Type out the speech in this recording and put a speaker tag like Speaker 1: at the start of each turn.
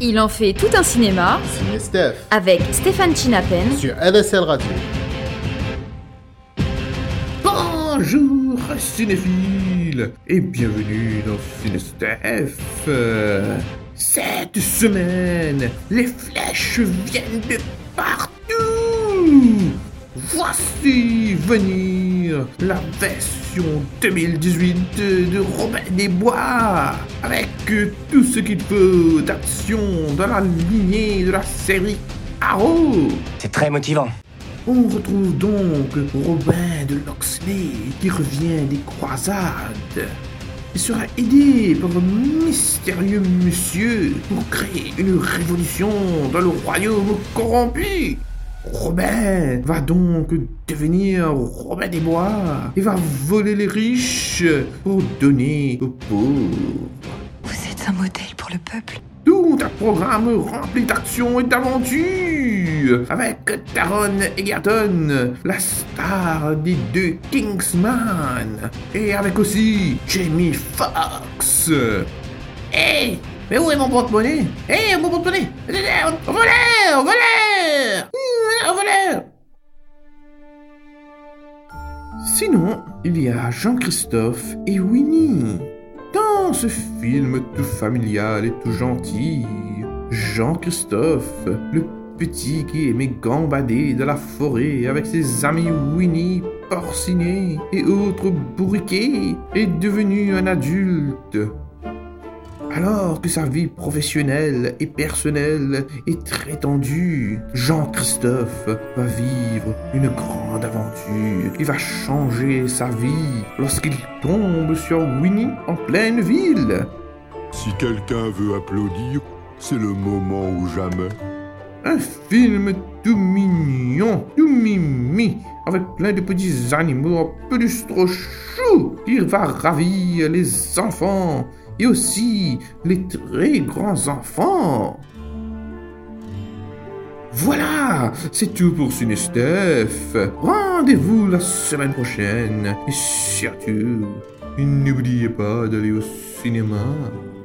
Speaker 1: Il en fait tout un cinéma
Speaker 2: Ciné Steph
Speaker 1: avec Stéphane Chinapen
Speaker 2: sur LSL Radio.
Speaker 3: Bonjour cinéphiles et bienvenue dans Ciné Steph. Cette semaine, les flèches viennent de partout. Voici venir la version 2018 de Robin des Bois, avec tout ce qu'il faut d'action dans la lignée de la série Arrow.
Speaker 4: C'est très motivant.
Speaker 3: On retrouve donc Robin de Locksley qui revient des croisades. Il sera aidé par un mystérieux monsieur pour créer une révolution dans le royaume corrompu. Robin va donc devenir Robin des Bois et va voler les riches pour donner aux pauvres.
Speaker 5: Vous êtes un modèle pour le peuple.
Speaker 3: Tout un programme rempli d'action et d'aventure avec Taron Egerton, la star des deux Kingsman, et avec aussi Jamie Foxx. Hey, mais où est mon porte-monnaie? Hey, mon porte-monnaie! Au voleur! Au voleur! Au voleur! Sinon, il y a Jean-Christophe et Winnie. Dans ce film tout familial et tout gentil, Jean-Christophe, le petit qui aimait gambader dans la forêt avec ses amis Winnie, Porcinet et autres bourriquets, est devenu un adulte. Alors que sa vie professionnelle et personnelle est très tendue, Jean-Christophe va vivre une grande aventure qui va changer sa vie lorsqu'il tombe sur Winnie en pleine ville.
Speaker 6: Si quelqu'un veut applaudir, c'est le moment ou jamais.
Speaker 3: Un film tout mignon, tout mimi, avec plein de petits animaux un peu trop choux qui va ravir les enfants et aussi les très grands enfants. Voilà, c'est tout pour Ciné Steph. Rendez-vous la semaine prochaine et surtout, n'oubliez pas d'aller au cinéma.